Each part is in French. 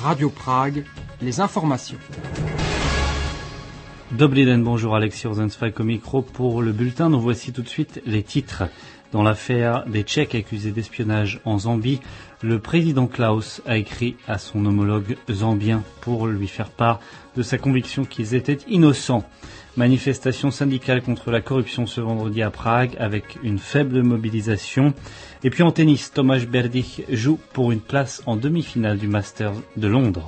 Radio Prague, les informations. Dobrý den, bonjour, Alexis Rosenzweig au micro pour le bulletin. Nous voici tout de suite les titres. Dans l'affaire des Tchèques accusés d'espionnage en Zambie, le président Klaus a écrit à son homologue zambien pour lui faire part de sa conviction qu'ils étaient innocents. Manifestation syndicale contre la corruption ce vendredi à Prague avec une faible mobilisation. Et puis en tennis, Tomáš Berdych joue pour une place en demi-finale du Masters de Londres.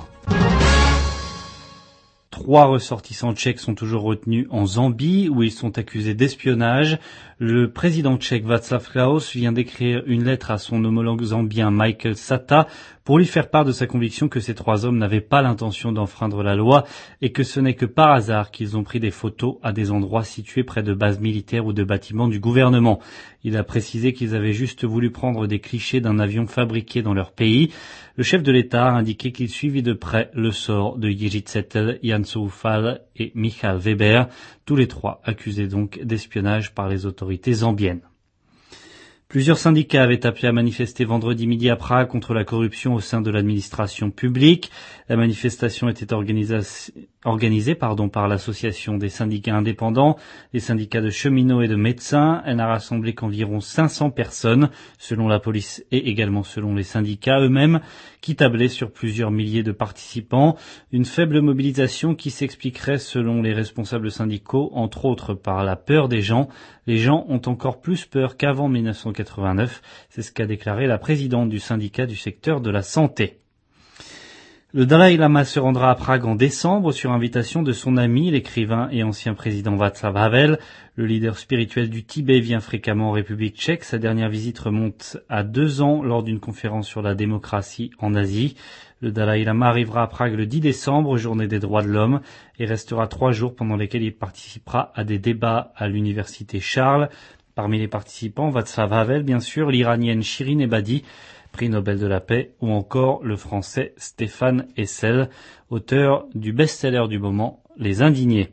3 ressortissants tchèques sont toujours retenus en Zambie où ils sont accusés d'espionnage. Le président tchèque Václav Klaus vient d'écrire une lettre à son homologue zambien Michael Sata pour lui faire part de sa conviction que ces 3 hommes n'avaient pas l'intention d'enfreindre la loi et que ce n'est que par hasard qu'ils ont pris des photos à des endroits situés près de bases militaires ou de bâtiments du gouvernement. Il a précisé qu'ils avaient juste voulu prendre des clichés d'un avion fabriqué dans leur pays. Le chef de l'État a indiqué qu'il suivit de près le sort de Jiří Zetel, Jan Soufal et Michal Weber, tous les 3 accusés donc d'espionnage par les autorités zambiennes. Plusieurs syndicats avaient appelé à manifester vendredi midi à Prague contre la corruption au sein de l'administration publique. La manifestation était organisée par l'association des syndicats indépendants, les syndicats de cheminots et de médecins. Elle n'a rassemblé qu'environ 500 personnes, selon la police et également selon les syndicats eux-mêmes, qui tablaient sur plusieurs milliers de participants. Une faible mobilisation qui s'expliquerait, selon les responsables syndicaux, entre autres par la peur des gens. Les gens ont encore plus peur qu'avant 1989, c'est ce qu'a déclaré la présidente du syndicat du secteur de la santé. Le Dalai Lama se rendra à Prague en décembre sur invitation de son ami, l'écrivain et ancien président Václav Havel. Le leader spirituel du Tibet vient fréquemment en République tchèque. Sa dernière visite remonte à 2 ans lors d'une conférence sur la démocratie en Asie. Le Dalai Lama arrivera à Prague le 10 décembre, journée des droits de l'homme, et restera 3 jours pendant lesquels il participera à des débats à l'université Charles. Parmi les participants, Václav Havel, bien sûr, l'Iranienne Shirin Ebadi, prix Nobel de la paix, ou encore le français Stéphane Hessel, auteur du best-seller du moment, Les Indignés.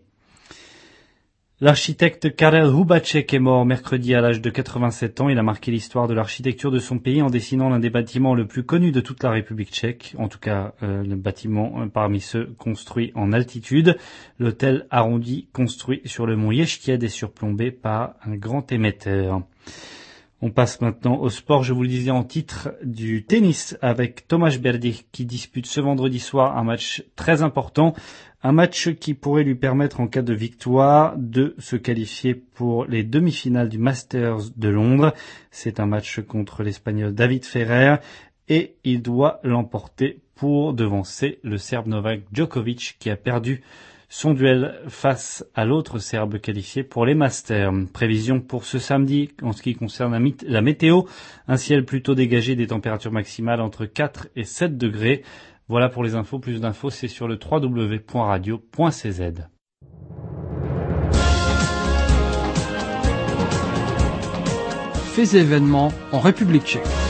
L'architecte Karel Hubáček est mort mercredi à l'âge de 87 ans. Il a marqué l'histoire de l'architecture de son pays en dessinant l'un des bâtiments le plus connus de toute la République tchèque, en tout cas le bâtiment parmi ceux construits en altitude, l'hôtel arrondi construit sur le mont Ještěd et surplombé par un grand émetteur. On passe maintenant au sport, je vous le disais en titre, du tennis avec Tomáš Berdych qui dispute ce vendredi soir un match très important, un match qui pourrait lui permettre en cas de victoire de se qualifier pour les demi-finales du Masters de Londres. C'est un match contre l'Espagnol David Ferrer et il doit l'emporter pour devancer le Serbe Novak Djokovic qui a perdu son duel face à l'autre Serbe qualifié pour les Masters. Prévision pour ce samedi en ce qui concerne la météo, un ciel plutôt dégagé, des températures maximales entre 4 et 7 degrés. Voilà pour les infos, plus d'infos c'est sur le www.radio.cz. Faits et événements en République tchèque.